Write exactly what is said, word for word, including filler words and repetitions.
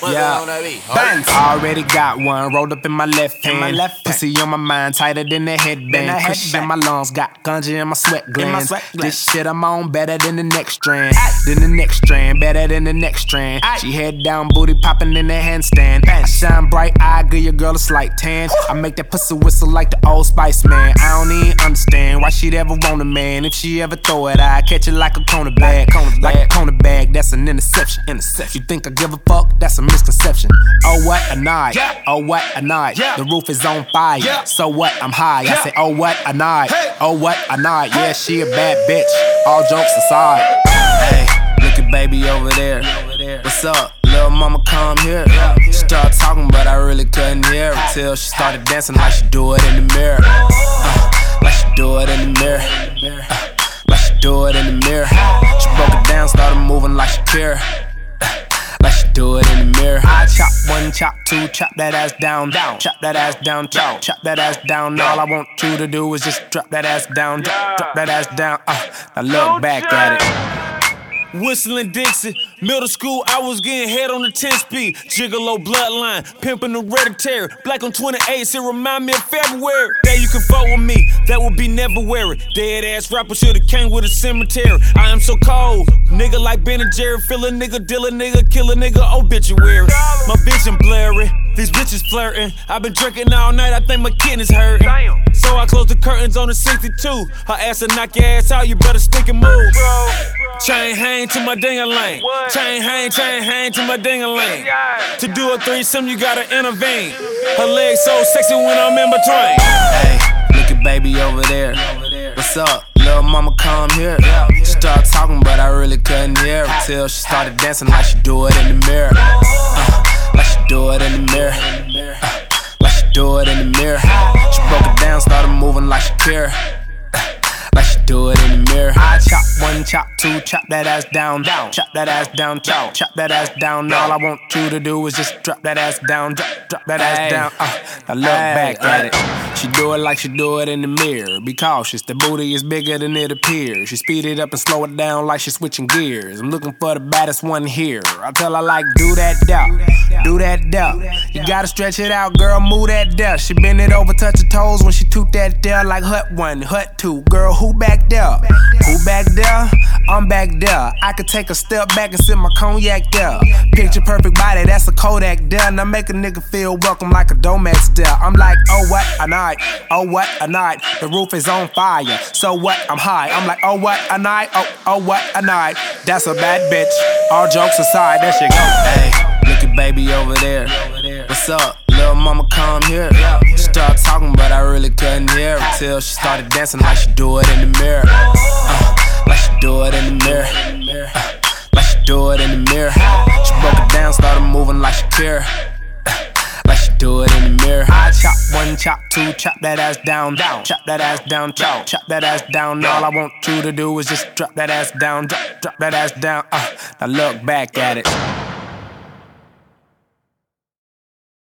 Yeah, bang. Already got one rolled up in my left hand. My left Pussy on my mind, tighter than the headband. Kush in my lungs, got ganja in my sweat glands. Sweat this shit I'm on better than the next strand. Than the next strand, better than the next strand. Aye. She head down, booty popping in the handstand. Bang. I shine bright, I give your girl a slight tan. Woo. I make that pussy whistle like the Old Spice man. I don't even understand why she'd ever want a man. If she ever throw it, I catch it like a corner bag. Like a corner bag, that's an interception. interception. You think I give a fuck? That's a misconception. Oh what a night, yeah. Oh what a night. Yeah. The roof is on fire, yeah. So what? I'm high. Yeah. I say oh what a night, hey. Oh what a night. Hey. Yeah, she a bad bitch. All jokes aside. Hey, look at baby over there. What's up? Little mama come here. She started talking, but I really couldn't hear her till she started dancing like she do it in the mirror. Uh, like she do it in the mirror. Uh, like she do it in the mirror. She broke it down, started moving like she care. Uh, like she do it in the mirror. I chop one, chop two, chop that ass down, down. Chop that ass down, chop, chop that ass down. All I want you to do is just drop that ass down, drop, drop that ass down. Uh, now look back at it. Whistling Dixie, middle school, I was getting head on the ten speed. Gigolo bloodline, pimpin' hereditary. Black on twenty-eights, it remind me of February. That you can fuck with me, that would be never weary. Dead ass rapper should've came with a cemetery. I am so cold, nigga like Ben and Jerry. Fill a nigga, deal a nigga, kill a nigga, obituary. My vision blurry, these bitches flirting. I been drinking all night, I think my kidneys hurting. So I closed the curtains on the sixty-two. Her ass will knock your ass out, you better stick and move. Chain hang to my ding-a-ling. Chain hang, chain hang to my ding-a-ling. To do a threesome, you gotta intervene. Her legs so sexy when I'm in between. Hey, look at baby over there. What's up? Little mama come here. She started talking, but I really couldn't hear her till she started dancing like she do it in the mirror. Uh, like she do it in the mirror. Uh, like she do it in the mirror. She broke it down, started moving like she care. Like she do it in the mirror. I chop one, chop two, chop that ass down, down. Chop that ass down, chop, chop that ass down. All I want you to do is just drop that ass down, drop, drop that ass ay. down. Uh, now look ay, back ay. at it. She do it like she do it in the mirror. Be cautious, the booty is bigger than it appears. She speed it up and slow it down like she switching gears. I'm looking for the baddest one here. I tell her like, do that down, do that down. You gotta stretch it out, girl, move that down. She bend it over, touch her toes when she toot that down like hut one, hut two. Girl, who back there? Who back there? I'm back there. I could take a step back and sip my cognac there. Picture perfect body, that's a Kodak there. Now make a nigga feel welcome like a Domex there. I'm like, oh what a night, oh what a night. The roof is on fire, so what? I'm high. I'm like, oh what a night, oh oh what a night. That's a bad bitch. All jokes aside, there she go. Hey, look at baby over there. What's up? Little mama come here. She started talking, but I really couldn't hear her till she started dancing like she do it in the mirror. Uh, like she do it in the mirror. Uh, like she do it in the mirror. She broke it down, started moving like she care. Uh, like she do it in the mirror. I chop one, chop two, chop that ass down, down. Chop that ass down, chop, chop that ass down. All I want you to do is just drop that ass down, drop, drop that ass down. Uh, now look back at it.